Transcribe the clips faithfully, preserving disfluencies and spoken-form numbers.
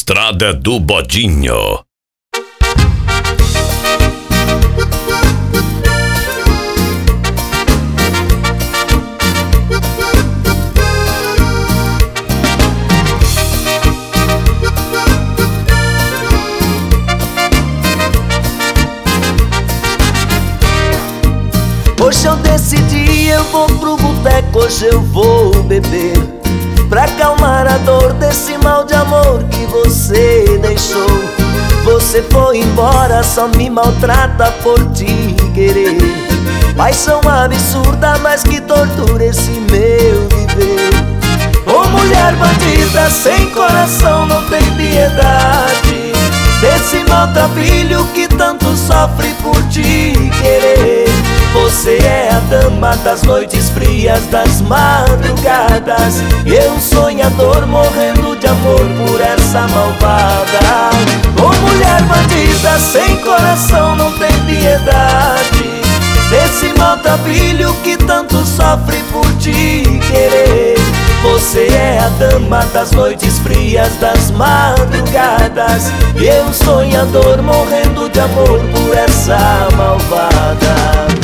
Estrada do Bodinho. Hoje eu decidi, eu vou pro boteco, hoje eu vou beber, pra acalmar a dor desse mal de amor que você deixou. Você foi embora, só me maltrata por te querer. Paixão absurda, mas que tortura esse meu viver. Ô mulher bandida, sem coração, não tem piedade desse maltrapilho que tanto sofre por te querer. Você é a dama das noites frias, das madrugadas, e eu um sonhador morrendo de amor por essa malvada. Ô mulher bandida, sem coração, não tem piedade desse maltrapilho que tanto sofre por te querer. Você é a dama das noites frias, das madrugadas, e eu um sonhador morrendo de amor por essa malvada.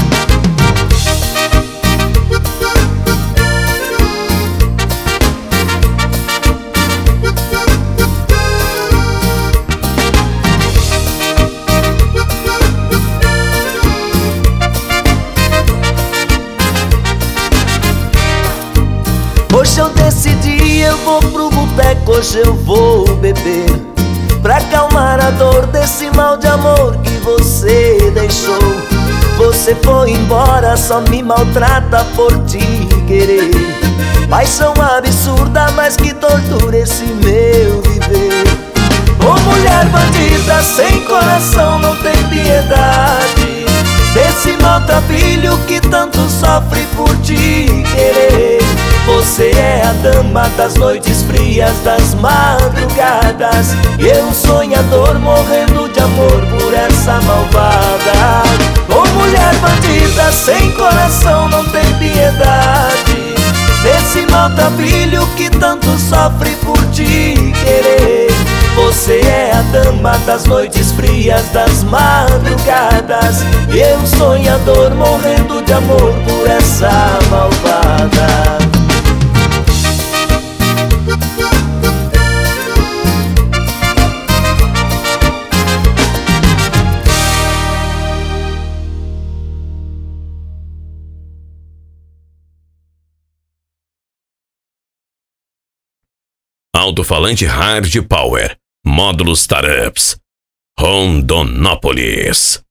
Hoje eu decidi, eu vou pro boteco, hoje eu vou beber, pra acalmar a dor desse mal de amor que você deixou. Você foi embora, só me maltrata por te querer. Paixão absurda, mas que tortura esse meu viver. Ô mulher bandida, sem coração, não tem piedade desse maltrapilho que tanto sofre por te querer. Você é a dama das noites frias, das madrugadas, e eu um sonhador morrendo de amor por essa malvada. Ô mulher bandida, sem coração, não tem piedade desse maltrapilho que tanto sofre por te querer. Você é a dama das noites frias, das madrugadas, e eu um sonhador morrendo de amor por essa malvada. Alto-falante Hard Power, módulos Tarups, Rondonópolis.